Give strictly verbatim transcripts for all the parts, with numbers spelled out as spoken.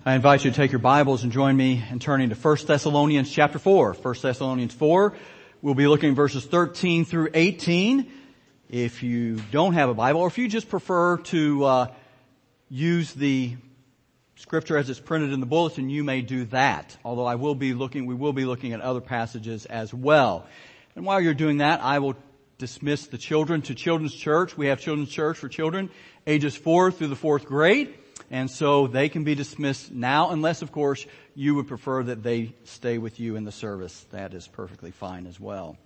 I invite you to take your Bibles and join me in turning to First Thessalonians chapter four. First Thessalonians four, we'll be looking at verses thirteen through eighteen. If you don't have a Bible, or if you just prefer to uh, use the scripture as it's printed in the bulletin, you may do that. Although I will be looking, we will be looking at other passages as well. And while you're doing that, I will dismiss the children to Children's Church. We have Children's Church for children ages four through the fourth grade. And so they can be dismissed now, unless, of course, you would prefer that they stay with you in the service. That is perfectly fine as well.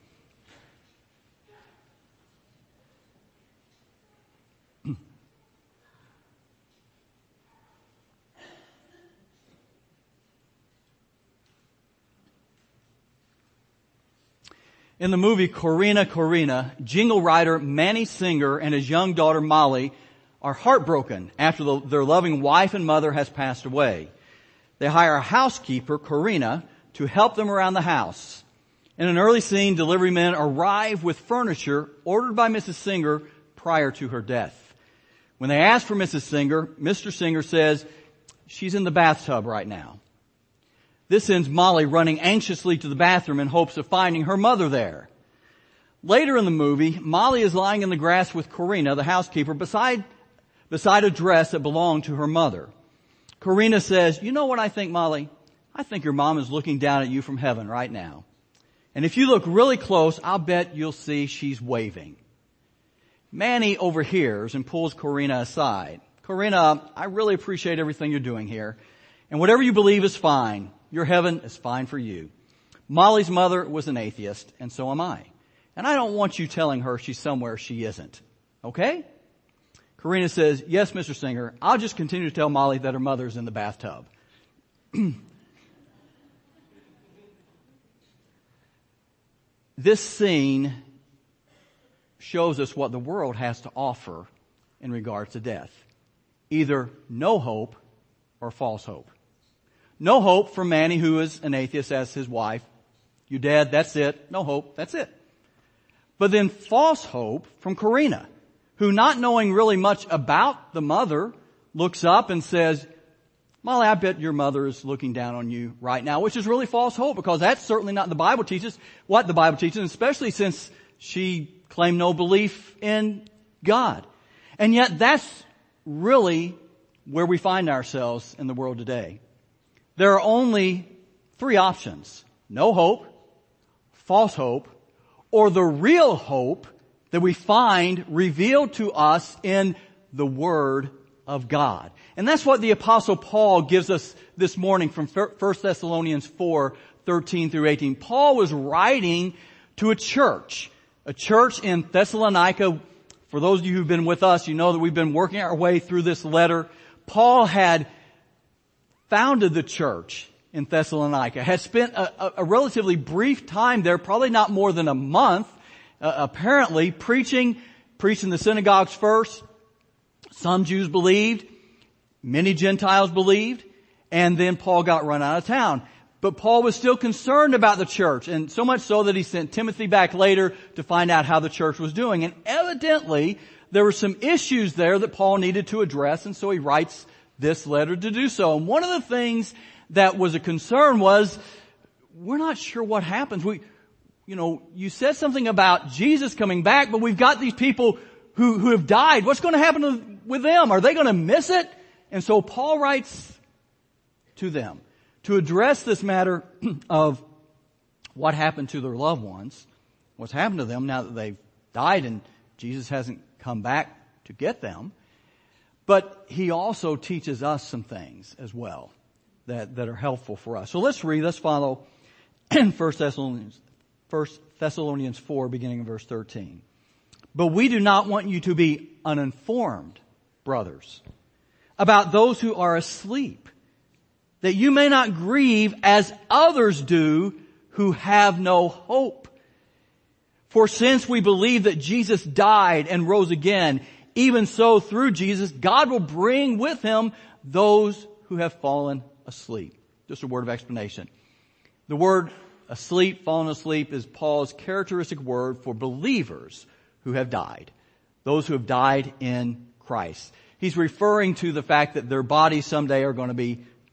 In the movie Corrina, Corrina, jingle writer Manny Singer and his young daughter Molly are heartbroken after the, their loving wife and mother has passed away. They hire a housekeeper, Corrina, to help them around the house. In an early scene, delivery men arrive with furniture ordered by Missus Singer prior to her death. When they ask for Missus Singer, Mister Singer says she's in the bathtub right now. This sends Molly running anxiously to the bathroom in hopes of finding her mother there. Later in the movie, Molly is lying in the grass with Corrina, the housekeeper, beside beside a dress that belonged to her mother. Corrina says, "You know what I think, Molly? I think your mom is looking down at you from heaven right now. And if you look really close, I'll bet you'll see she's waving." Manny overhears and pulls Corrina aside. "Corrina, I really appreciate everything you're doing here. And whatever you believe is fine. Your heaven is fine for you. Molly's mother was an atheist, and so am I. And I don't want you telling her she's somewhere she isn't. Okay?" Corrina says, "Yes, Mister Singer, I'll just continue to tell Molly that her mother's in the bathtub." This scene shows us what the world has to offer in regards to death. Either no hope or false hope. No hope for Manny, who is an atheist, as his wife. "You're dead, that's it. No hope, that's it." But then false hope from Corrina, who, not knowing really much about the mother, looks up and says, "Molly, I bet your mother is looking down on you right now," which is really false hope, because that's certainly not the Bible teaches, what the Bible teaches, especially since she claimed no belief in God. And yet that's really where we find ourselves in the world today. There are only three options: no hope, false hope, or the real hope that we find revealed to us in the Word of God. And that's what the Apostle Paul gives us this morning from First Thessalonians four, thirteen through eighteen. Paul was writing to a church, a church in Thessalonica. For those of you who've been with us, you know that we've been working our way through this letter. Paul had founded the church in Thessalonica, had spent a, a, a relatively brief time there, probably not more than a month, uh, apparently preaching, preaching the synagogues first. Some Jews believed, many Gentiles believed, and then Paul got run out of town. But Paul was still concerned about the church, and so much so that he sent Timothy back later to find out how the church was doing. And evidently, there were some issues there that Paul needed to address, and so he writes this letter to do so. And one of the things that was a concern was, we're not sure what happens. We, you know, you said something about Jesus coming back, but we've got these people who, who have died. What's going to happen to, with them? Are they going to miss it? And so Paul writes to them to address this matter of what happened to their loved ones, what's happened to them now that they've died and Jesus hasn't come back to get them. But he also teaches us some things as well that, that are helpful for us. So let's read, let's follow in First Thessalonians, First Thessalonians four, beginning in verse thirteen. "But we do not want you to be uninformed, brothers, about those who are asleep, that you may not grieve as others do who have no hope. For since we believe that Jesus died and rose again, even so through Jesus, God will bring with him those who have fallen asleep." Just a word of explanation. The word asleep, fallen asleep, is Paul's characteristic word for believers who have died. Those who have died in Christ. He's referring to the fact that their bodies someday are going to be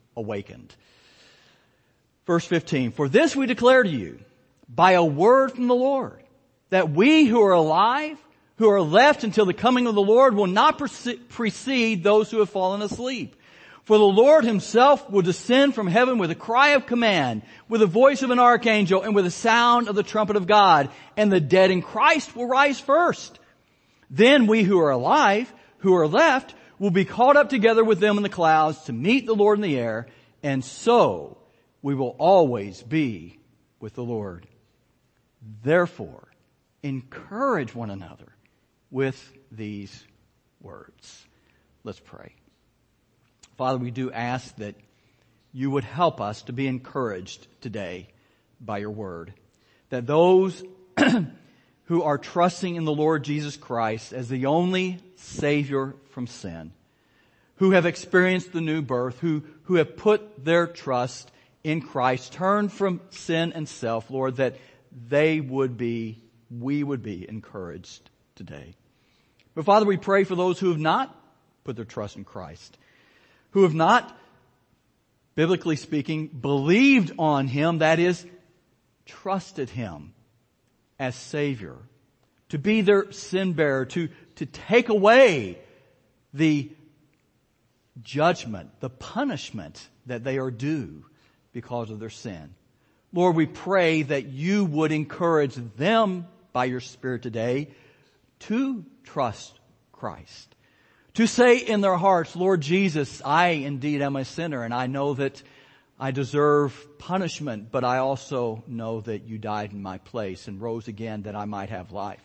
awakened. Verse fifteen, for this we declare to you by a word from the Lord, that we who are alive, who are left until the coming of the Lord, will not precede those who have fallen asleep. For the Lord himself will descend from heaven with a cry of command, with the voice of an archangel, and with the sound of the trumpet of God, and the dead in Christ will rise first. Then we who are alive, who are left, will be caught up together with them in the clouds to meet the Lord in the air, and so we will always be with the Lord. Therefore, encourage one another with these words. Let's pray. Father, we do ask that you would help us to be encouraged today by your word. That those who are trusting in the Lord Jesus Christ as the only Savior from sin, who have experienced the new birth, who, who have put their trust in Christ, turned from sin and self, Lord, that they would be, we would be encouraged today. But Father, we pray for those who have not put their trust in Christ, who have not, biblically speaking, believed on him, that is, trusted him as Savior, to be their sin bearer, to, to take away the judgment, the punishment that they are due because of their sin. Lord, we pray that you would encourage them by your Spirit today to trust Christ. To say in their hearts, Lord Jesus, I indeed am a sinner, and I know that I deserve punishment, but I also know that you died in my place and rose again that I might have life.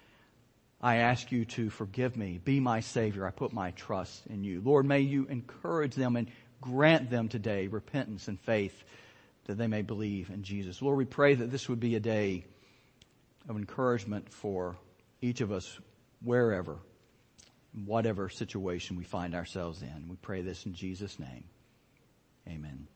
I ask you to forgive me. Be my Savior. I put my trust in you. Lord, may you encourage them and grant them today repentance and faith that they may believe in Jesus. Lord, we pray that this would be a day of encouragement for each of us, wherever, whatever situation we find ourselves in. We pray this in Jesus' name. Amen.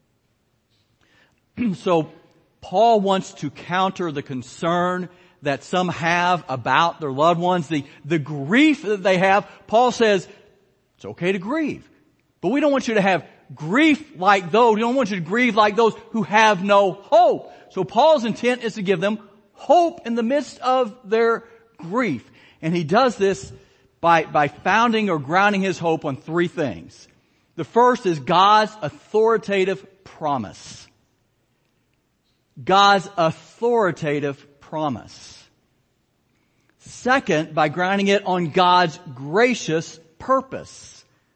So, Paul wants to counter the concern that some have about their loved ones, the, the grief that they have. Paul says, it's okay to grieve, but we don't want you to have grief like those. We don't want you to grieve like those who have no hope. So Paul's intent is to give them hope in the midst of their grief. And he does this by, by founding or grounding his hope on three things. The first is God's authoritative promise. God's authoritative promise. Second, by grounding it on God's gracious purpose.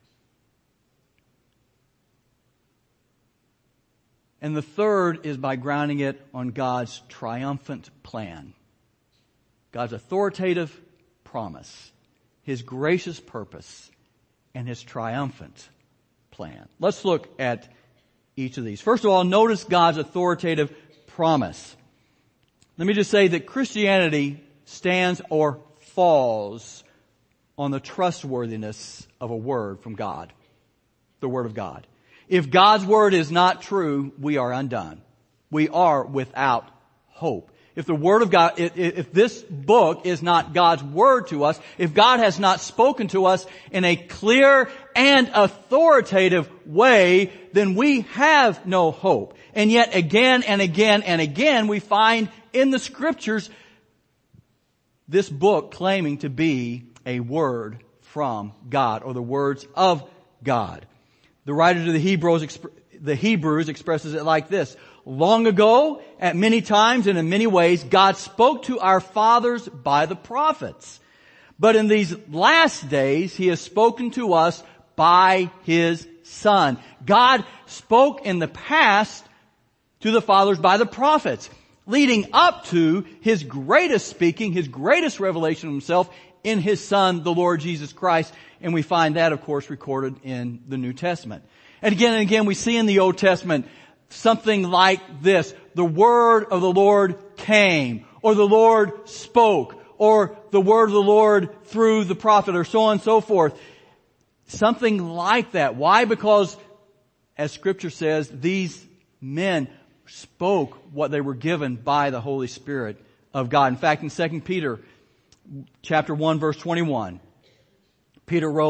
And the third is by grounding it on God's triumphant plan. God's authoritative promise, His gracious purpose, and His triumphant plan. Let's look at each of these. First of all, notice God's authoritative promise. Let me just say that Christianity stands or falls on the trustworthiness of a word from God, the Word of God. If God's Word is not true, we are undone. We are without hope. If the Word of God, if, if this book is not God's Word to us, if God has not spoken to us in a clear and authoritative way, then we have no hope. And yet again and again and again we find in the Scriptures this book claiming to be a word from God, or the words of God. The writer to the Hebrews, the Hebrews expresses it like this. Long ago, at many times and in many ways, God spoke to our fathers by the prophets. But in these last days, He has spoken to us by His Son. God spoke in the past to the fathers by the prophets, leading up to His greatest speaking, His greatest revelation of Himself in His Son, the Lord Jesus Christ. And we find that, of course, recorded in the New Testament. And again and again, we see in the Old Testament something like this. The word of the Lord came, or the Lord spoke, or the word of the Lord through the prophet, or so on and so forth. Something like that. Why? Because, as Scripture says, these men spoke what they were given by the Holy Spirit of God. In fact, in Second Peter chapter one, verse twenty-one, Peter wrote,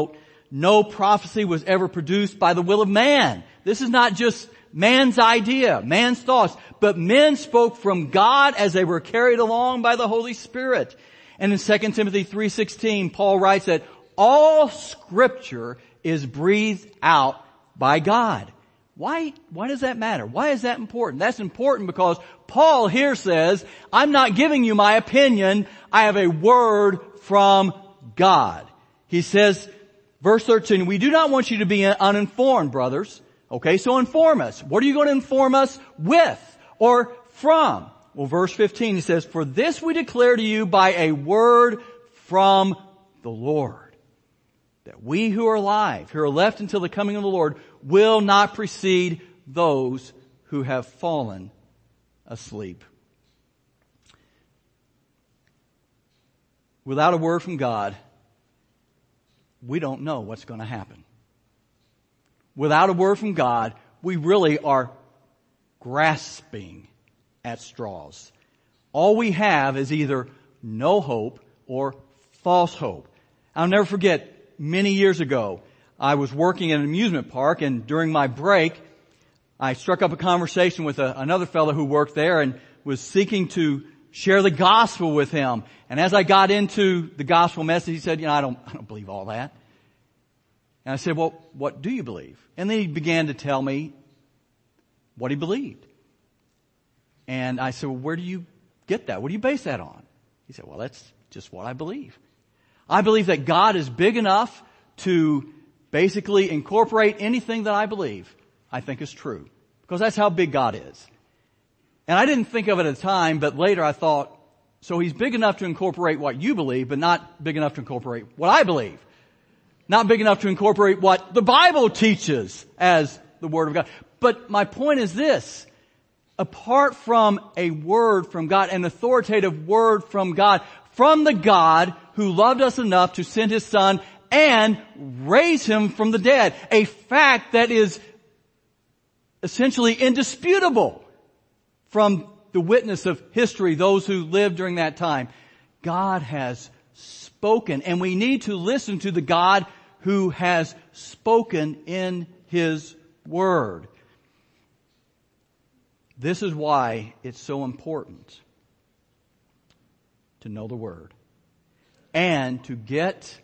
No prophecy was ever produced by the will of man. This is not just man's idea, man's thoughts, but men spoke from God as they were carried along by the Holy Spirit. And in Second Timothy three sixteen, Paul writes that all Scripture is breathed out by God. Why, why does that matter? Why is that important? That's important because Paul here says, I'm not giving you my opinion. I have a word from God. He says, verse thirteen, we do not want you to be uninformed, brothers. Okay, so inform us. What are you going to inform us with or from? Well, verse fifteen, he says, for this we declare to you by a word from the Lord, that we who are alive, who are left until the coming of the Lord, will not precede those who have fallen asleep. Without a word from God, we don't know what's going to happen. Without a word from God, we really are grasping at straws. All we have is either no hope or false hope. I'll never forget, many years ago, I was working at an amusement park, and during my break, I struck up a conversation with a, another fellow who worked there and was seeking to share the gospel with him. And as I got into the gospel message, he said, you know, I don't, I don't believe all that. And I said, well, what do you believe? And then he began to tell me what he believed. And I said, well, where do you get that? What do you base that on? He said, well, that's just what I believe. I believe that God is big enough to basically incorporate anything that I believe I think is true. Because that's how big God is. And I didn't think of it at the time, but later I thought, so he's big enough to incorporate what you believe, but not big enough to incorporate what I believe. Not big enough to incorporate what the Bible teaches as the Word of God. But my point is this. Apart from a word from God, an authoritative word from God, from the God who loved us enough to send His Son and raise Him from the dead, a fact that is essentially indisputable from the witness of history, those who lived during that time. God has spoken, and we need to listen to the God who has spoken in His Word. This is why it's so important to know the Word and to get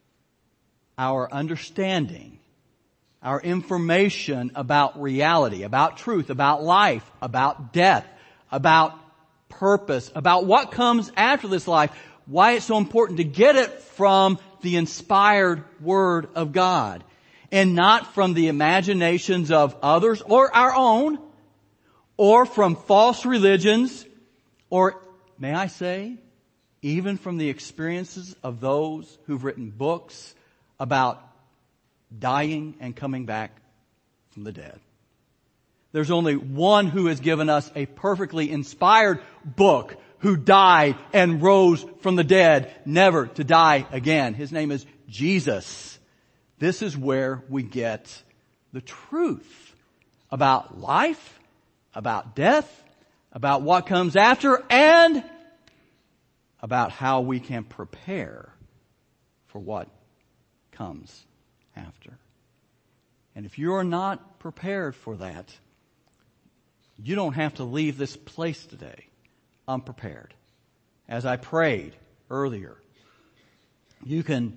our understanding, our information about reality, about truth, about life, about death, about purpose, about what comes after this life, why it's so important to get it from the inspired Word of God and not from the imaginations of others or our own, or from false religions, or, may I say, even from the experiences of those who've written books about dying and coming back from the dead. There's only one who has given us a perfectly inspired book, who died and rose from the dead, never to die again. His name is Jesus. This is where we get the truth about life, about death, about what comes after, and about how we can prepare for what comes after. And if you're not prepared for that, you don't have to leave this place today unprepared. As I prayed earlier, you can,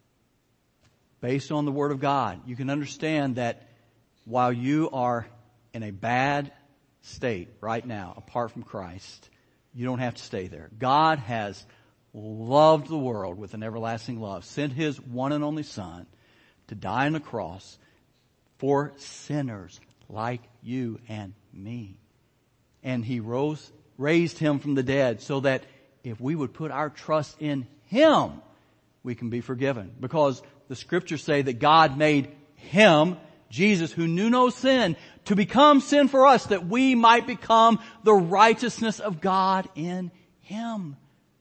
based on the Word of God, you can understand that while you are in a bad state right now, apart from Christ, you don't have to stay there. God has loved the world with an everlasting love, sent His one and only Son to die on the cross for sinners like you and me. And He rose, raised Him from the dead so that if we would put our trust in Him, we can be forgiven. Because the Scriptures say that God made Him, Jesus, who knew no sin, to become sin for us, that we might become the righteousness of God in Him.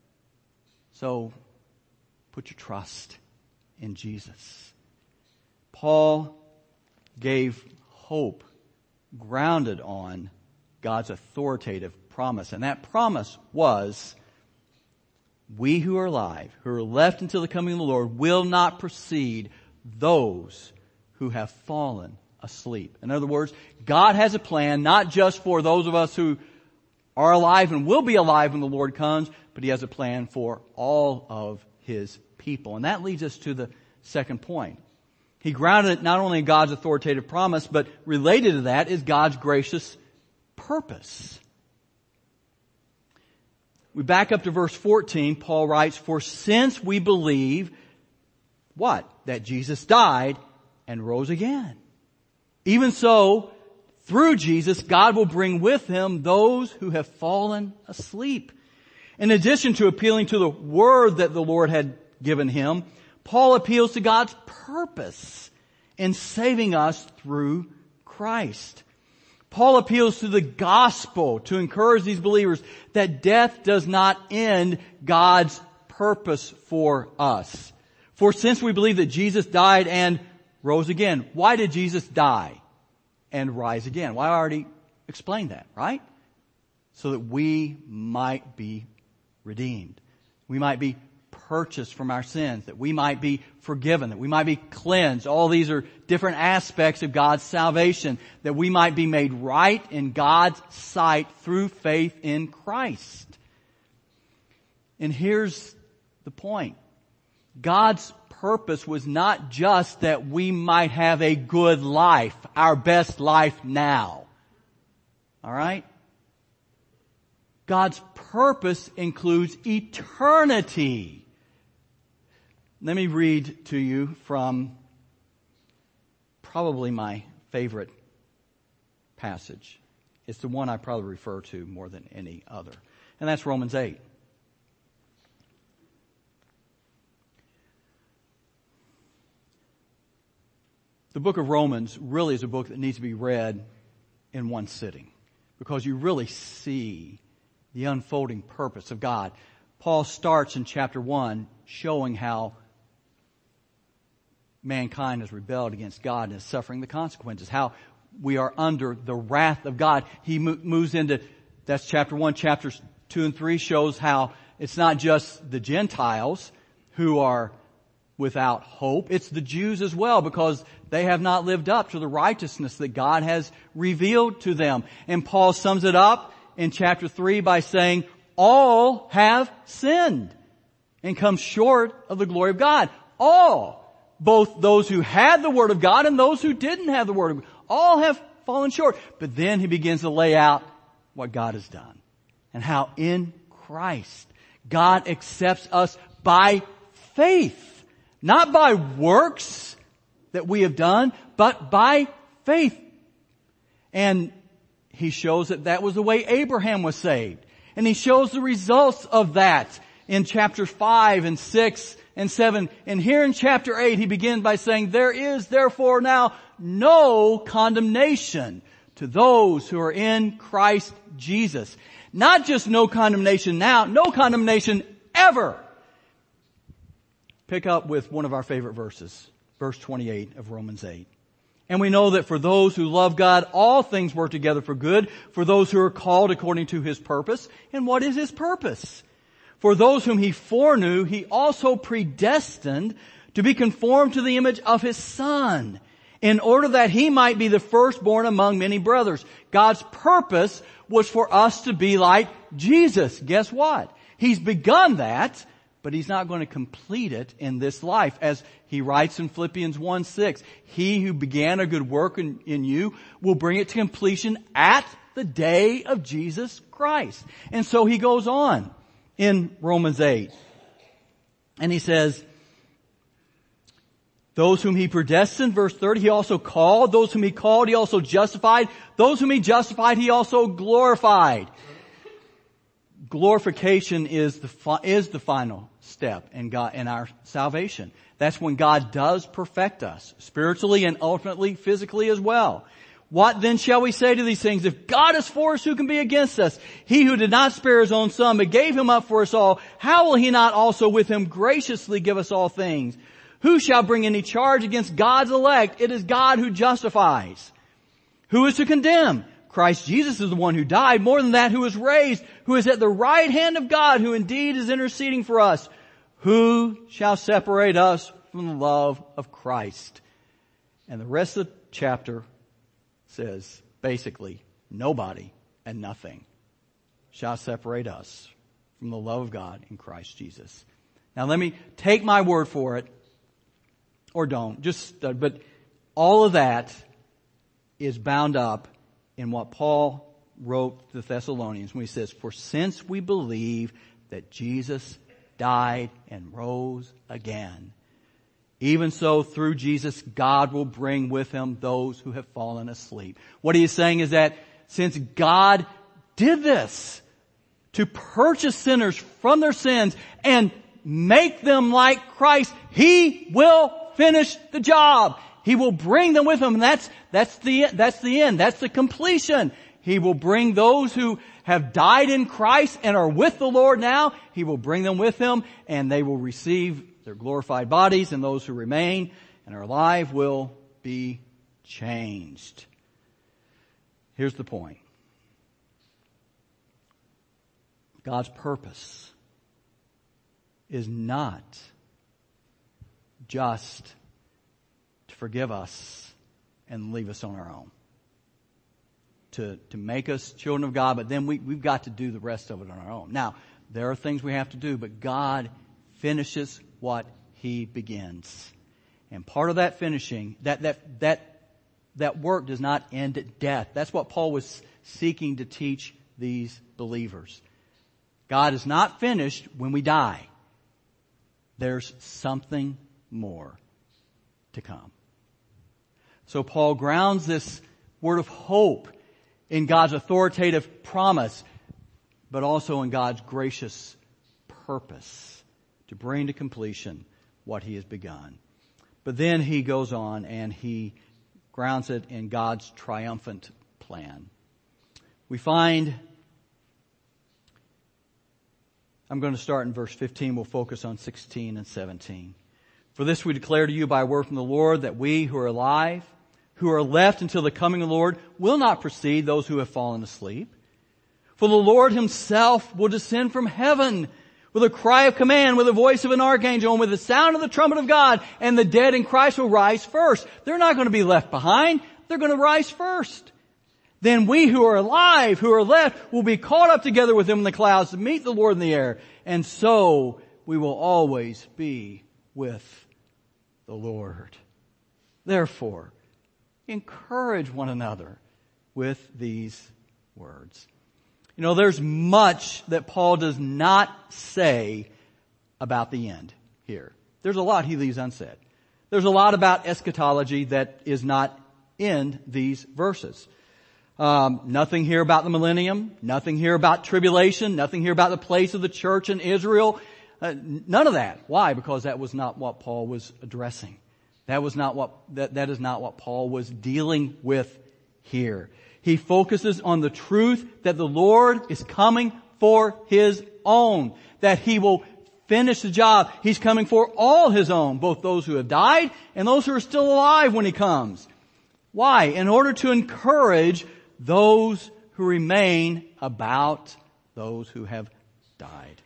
So, put your trust in Jesus. Paul gave hope grounded on God's authoritative promise. And that promise was, we who are alive, who are left until the coming of the Lord, will not precede those who have fallen asleep. In other words, God has a plan not just for those of us who are alive and will be alive when the Lord comes, but He has a plan for all of His people. And that leads us to the second point. He grounded it not only in God's authoritative promise, but related to that is God's gracious purpose. We back up to verse fourteen. Paul writes, "For since we believe," what? "That Jesus died and rose again. Even so, through Jesus, God will bring with Him those who have fallen asleep." In addition to appealing to the word that the Lord had given him, Paul appeals to God's purpose in saving us through Christ. Paul appeals to the gospel to encourage these believers that death does not end God's purpose for us. For since we believe that Jesus died and rose again. Why did Jesus die and rise again? Well, I already explained that, right? So that we might be redeemed. We might be purchased from our sins, that we might be forgiven, that we might be cleansed. All these are different aspects of God's salvation, that we might be made right in God's sight through faith in Christ. And here's the point. God's purpose was not just that we might have a good life, our best life now. All right? God's purpose includes eternity. Let me read to you from probably my favorite passage. It's the one I probably refer to more than any other. And that's Romans eight. The book of Romans really is a book that needs to be read in one sitting, because you really see the unfolding purpose of God. Paul starts in chapter one showing how mankind has rebelled against God and is suffering the consequences, how we are under the wrath of God. He mo- moves into, that's chapter one. Chapters two and three shows how it's not just the Gentiles who are without hope. It's the Jews as well, because they have not lived up to the righteousness that God has revealed to them. And Paul sums it up in chapter three by saying, all have sinned and come short of the glory of God. All. Both those who had the Word of God and those who didn't have the Word of God. All have fallen short. But then he begins to lay out what God has done and how in Christ God accepts us by faith, not by works that we have done, but by faith. And he shows that that was the way Abraham was saved. And he shows the results of that in chapters five and six and seven. And here in chapter eight, he begins by saying, there is therefore now no condemnation to those who are in Christ Jesus. Not just no condemnation now, no condemnation ever. Pick up with one of our favorite verses, verse twenty-eight of Romans eight. And we know that for those who love God, all things work together for good, for those who are called according to His purpose. And what is His purpose? For those whom He foreknew, He also predestined to be conformed to the image of His Son, in order that He might be the firstborn among many brothers. God's purpose was for us to be like Jesus. Guess what? He's begun that, but He's not going to complete it in this life. As he writes in Philippians one six, He who began a good work in, in you will bring it to completion at the day of Jesus Christ. And so he goes on in Romans eight. And he says, those whom He predestined, verse thirty, He also called. Those whom He called, He also justified. Those whom He justified, He also glorified. Glorification is the fi- is the final step in God, in our salvation. That's when God does perfect us, spiritually and ultimately physically as well. What then shall we say to these things? If God is for us, who can be against us? He who did not spare His own Son, but gave Him up for us all, how will He not also with Him graciously give us all things? Who shall bring any charge against God's elect? It is God who justifies. Who is to condemn? Christ Jesus is the one who died, more than that, who is raised, who is at the right hand of God, who indeed is interceding for us. Who shall separate us from the love of Christ. And the rest of the chapter says, basically, nobody and nothing shall separate us from the love of God in Christ Jesus. Now let me take my word for it, or don't, just, uh, but all of that is bound up in what Paul wrote to the Thessalonians when he says, for since we believe that Jesus died and rose again, even so through Jesus God will bring with him those who have fallen asleep. What he is saying is that since God did this to purchase sinners from their sins and make them like Christ, he will finish the job. He will bring them with him. And that's, that's the, that's the end. That's the completion. He will bring those who have died in Christ and are with the Lord now. He will bring them with him, and they will receive their glorified bodies, and those who remain and are alive will be changed. Here's the point. God's purpose is not just to forgive us and leave us on our own. To, to make us children of God, but then we, we've got to do the rest of it on our own. Now, there are things we have to do, but God finishes what he begins. And part of that finishing, that, that, that, that work does not end at death. That's what Paul was seeking to teach these believers. God is not finished when we die. There's something more to come. So Paul grounds this word of hope in God's authoritative promise, but also in God's gracious purpose to bring to completion what he has begun. But then he goes on and he grounds it in God's triumphant plan. We find, I'm going to start in verse fifteen. We'll focus on sixteen and seventeen. For this we declare to you by word from the Lord, that we who are alive, who are left until the coming of the Lord, will not precede those who have fallen asleep. For the Lord himself will descend from heaven with a cry of command, with the voice of an archangel, and with the sound of the trumpet of God, and the dead in Christ will rise first. They're not going to be left behind. They're going to rise first. Then we who are alive, who are left, will be caught up together with them in the clouds to meet the Lord in the air. And so we will always be with the Lord. Therefore, encourage one another with these words. You know, there's much that Paul does not say about the end here. There's a lot he leaves unsaid. There's a lot about eschatology that is not in these verses. Um, nothing here about the millennium. Nothing here about tribulation. Nothing here about the place of the church in Israel. Uh, none of that. Why? Because that was not what Paul was addressing. That was not what, that, that is not what Paul was dealing with here. He focuses on the truth that the Lord is coming for his own. That he will finish the job. He's coming for all his own, both those who have died and those who are still alive when he comes. Why? In order to encourage those who remain about those who have died.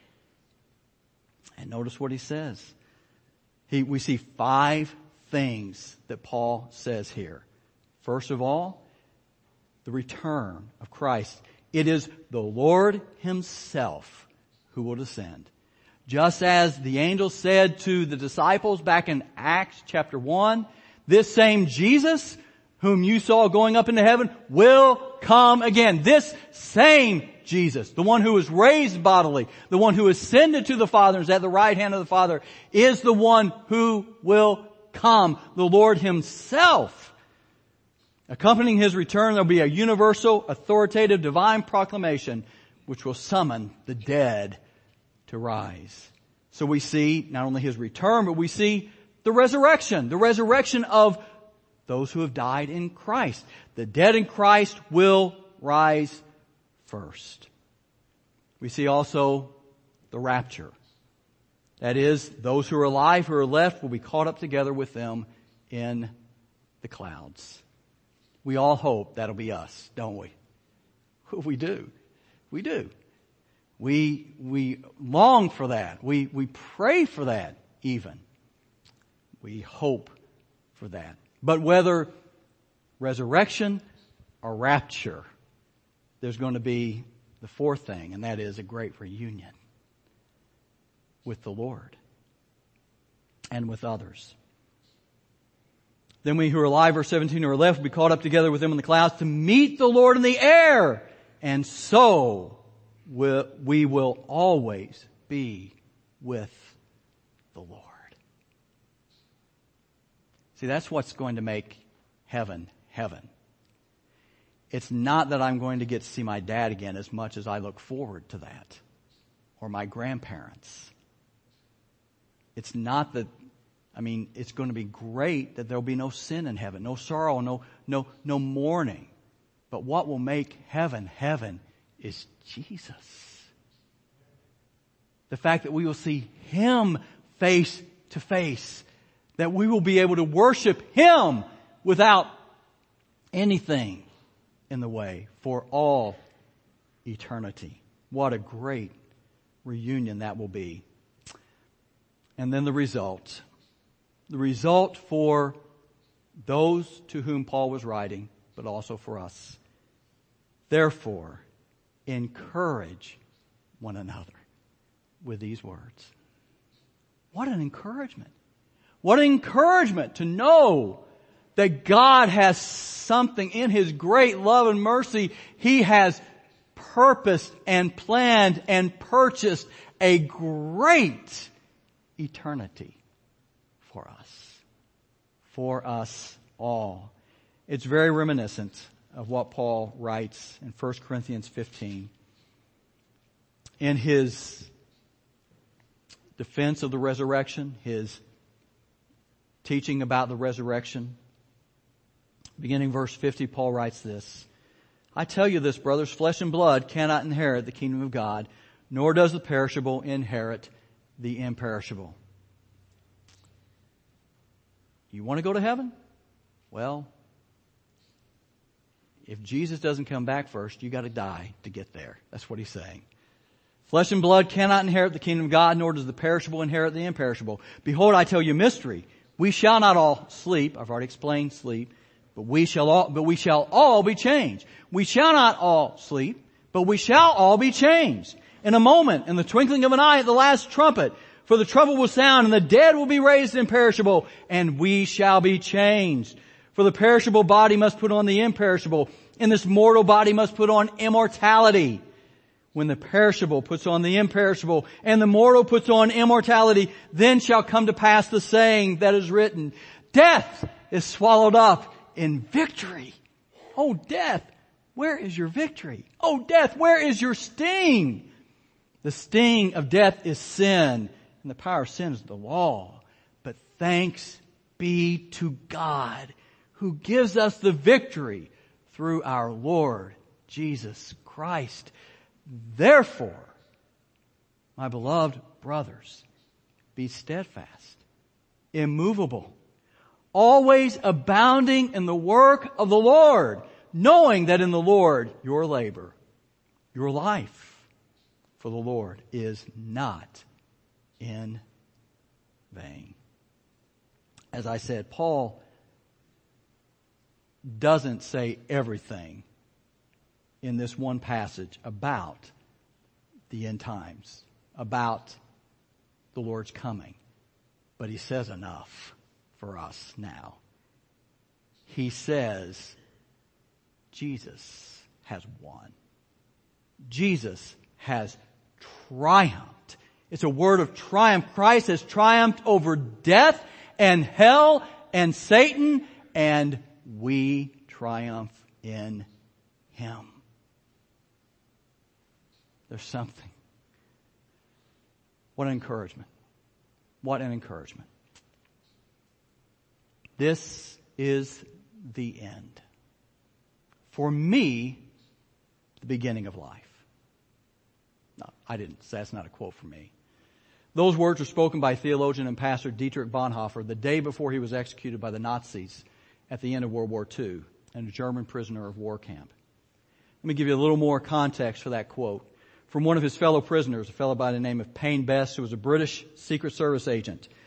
And notice what he says. He, we see five things that Paul says here. First of all, the return of Christ. It is the Lord himself who will descend. Just as the angel said to the disciples back in Acts chapter one, this same Jesus whom you saw going up into heaven will come again. This same Jesus, the one who was raised bodily, the one who ascended to the Father and is at the right hand of the Father, is the one who will come, the Lord himself. Accompanying his return, there will be a universal, authoritative, divine proclamation which will summon the dead to rise. So we see not only his return, but we see the resurrection, the resurrection of those who have died in Christ. The dead in Christ will rise first. We see also the rapture. That is, those who are alive, who are left, will be caught up together with them in the clouds. We all hope that'll be us, don't we? We do. We do. We, we long for that. We, we pray for that even. We hope for that. But whether resurrection or rapture, there's going to be the fourth thing, and that is a great reunion with the Lord and with others. Then we who are alive, verse seventeen, are left will be caught up together with them in the clouds to meet the Lord in the air. And so we will always be with the Lord. See, that's what's going to make heaven, heaven. It's not that I'm going to get to see my dad again as much as I look forward to that, or my grandparents. It's not that, I mean, it's going to be great that there'll be no sin in heaven, no sorrow, no, no, no mourning. But what will make heaven, heaven is Jesus. The fact that we will see Him face to face. That we will be able to worship Him without anything in the way for all eternity. What a great reunion that will be. And then the result. The result for those to whom Paul was writing, but also for us. Therefore, encourage one another with these words. What an encouragement. What an encouragement to know that God has something in His great love and mercy. He has purposed and planned and purchased a great eternity for us. For us all. It's very reminiscent of what Paul writes in First Corinthians fifteen. In his defense of the resurrection, his teaching about the resurrection, beginning verse fifty, Paul writes this. I tell you this, brothers, flesh and blood cannot inherit the kingdom of God, nor does the perishable inherit the imperishable. You want to go to heaven? Well, if Jesus doesn't come back first, you got to die to get there. That's what he's saying. Flesh and blood cannot inherit the kingdom of God, nor does the perishable inherit the imperishable. Behold, I tell you a mystery. We shall not all sleep. I've already explained sleep. But we shall all, but we shall all be changed. We shall not all sleep, but we shall all be changed. In a moment, in the twinkling of an eye, at the last trumpet. For the trumpet will sound, and the dead will be raised imperishable, and we shall be changed. For the perishable body must put on the imperishable, and this mortal body must put on immortality. When the perishable puts on the imperishable, and the mortal puts on immortality, then shall come to pass the saying that is written, death is swallowed up in victory. Oh, death, where is your victory? Oh, death, where is your sting? The sting of death is sin, and the power of sin is the law. But thanks be to God, who gives us the victory through our Lord Jesus Christ. Therefore, my beloved brothers, be steadfast, immovable, always abounding in the work of the Lord, knowing that in the Lord your labor, your life for the Lord is not in vain. As I said, Paul doesn't say everything in this one passage about the end times, about the Lord's coming. But he says enough for us now. He says, Jesus has won. Jesus has triumphed. It's a word of triumph. Christ has triumphed over death and hell and Satan, and we triumph in Him. There's something. What an encouragement. What an encouragement. This is the end. For me, the beginning of life. No, I didn't. That's not a quote from me. Those words were spoken by theologian and pastor Dietrich Bonhoeffer the day before he was executed by the Nazis at the end of World War Two in a German prisoner of war camp. Let me give you a little more context for that quote. From one of his fellow prisoners, a fellow by the name of Payne Best, who was a British Secret Service agent.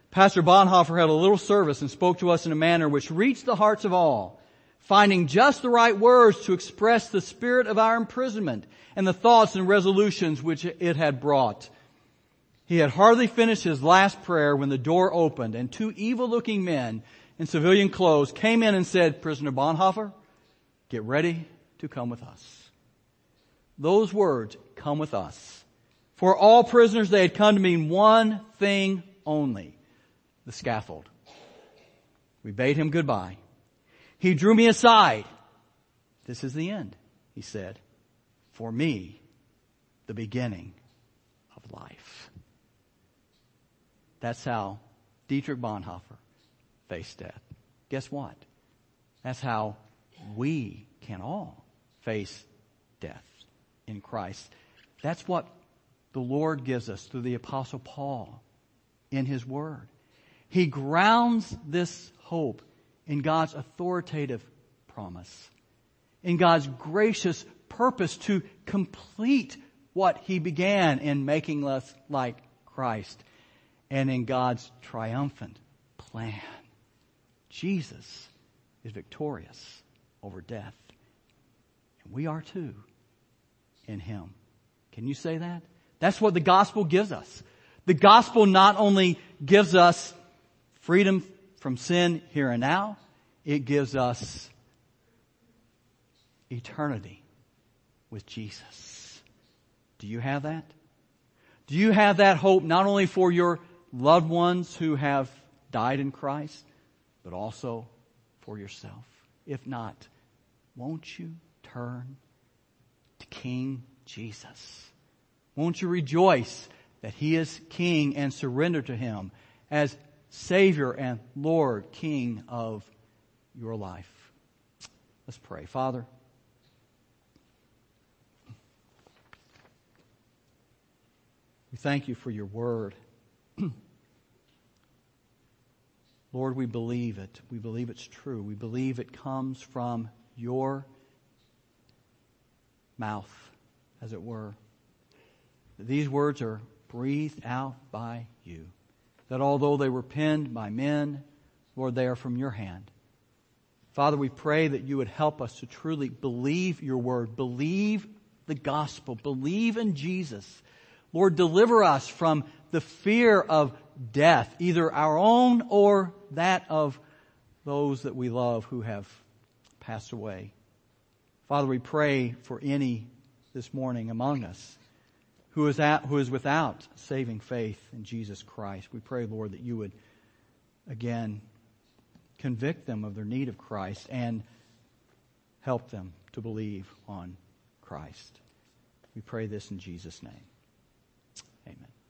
Pastor Bonhoeffer held a little service and spoke to us in a manner which reached the hearts of all, finding just the right words to express the spirit of our imprisonment and the thoughts and resolutions which it had brought. He had hardly finished his last prayer when the door opened and two evil-looking men in civilian clothes came in and said, "Prisoner Bonhoeffer, get ready to come with us." Those words, "come with us." For all prisoners, they had come to mean one thing only: the scaffold. We bade him goodbye. He drew me aside. "This is the end," he said. "For me, the beginning of life." That's how Dietrich Bonhoeffer faced death. Guess what? That's how we can all face death in Christ. That's what the Lord gives us through the Apostle Paul in His Word. He grounds this hope in God's authoritative promise, in God's gracious purpose to complete what He began in making us like Christ, and in God's triumphant plan. Jesus is victorious over death. And we are too in Him. Can you say that? That's what the gospel gives us. The gospel not only gives us freedom from sin here and now, it gives us eternity with Jesus. Do you have that? Do you have that hope not only for your loved ones who have died in Christ, but also for yourself? If not, won't you turn to King Jesus? Won't you rejoice that He is King and surrender to Him as Savior and Lord, King of your life? Let's pray. Father, we thank You for Your Word. Lord, we believe it. We believe it's true. We believe it comes from Your mouth, as it were. These words are breathed out by You. That although they were penned by men, Lord, they are from Your hand. Father, we pray that You would help us to truly believe Your Word, believe the gospel, believe in Jesus. Lord, deliver us from the fear of death, either our own or that of those that we love who have passed away. Father, we pray for any this morning among us who is at, who is without saving faith in Jesus Christ. We pray, Lord, that You would again convict them of their need of Christ and help them to believe on Christ. We pray this in Jesus' name. Amen.